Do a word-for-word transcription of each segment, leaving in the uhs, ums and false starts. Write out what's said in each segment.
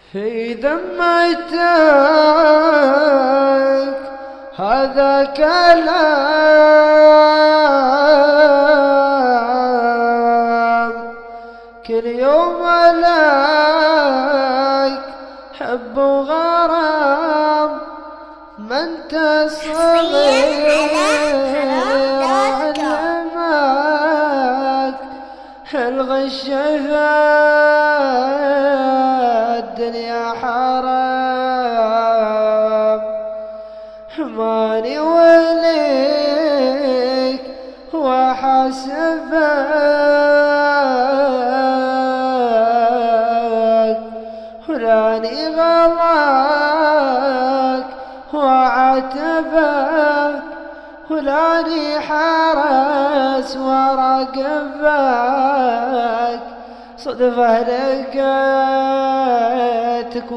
في ذمتك هذا كلام، كل يوم لك حب وغرام، ما انت صغير علمك الغش في الدنيا حرام، ماني وليك وحاسبك، ولاني غلاك وعاتبك، ولاني حرس وراقبك، صدفة لقيتك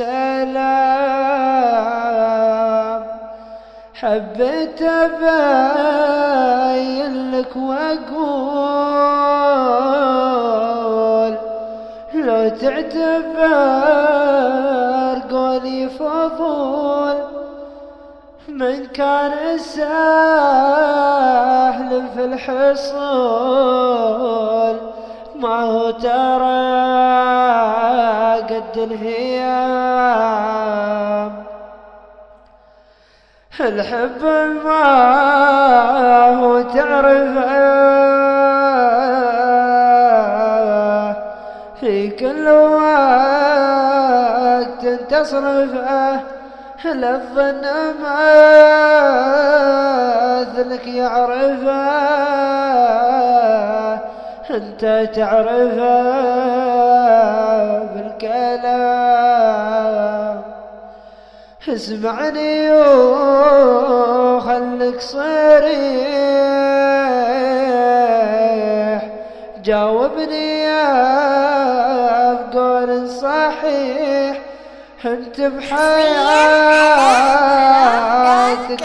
والسلام، حبيت أبين لك وأقول لو تعتبر قولي فضول، من كان سهل في الحصول ما هو ترى قد الهيام، الحب ما هو تعرفه في كل وقت تصرفه، لا الظن مثلك يعرفه انت تعرفه بالكلام، اسمعني وخلك صريح، جاوبني يا بقول صحيح، انت بحياتك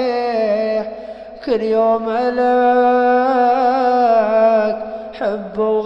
مستريح، كل يوم لك حب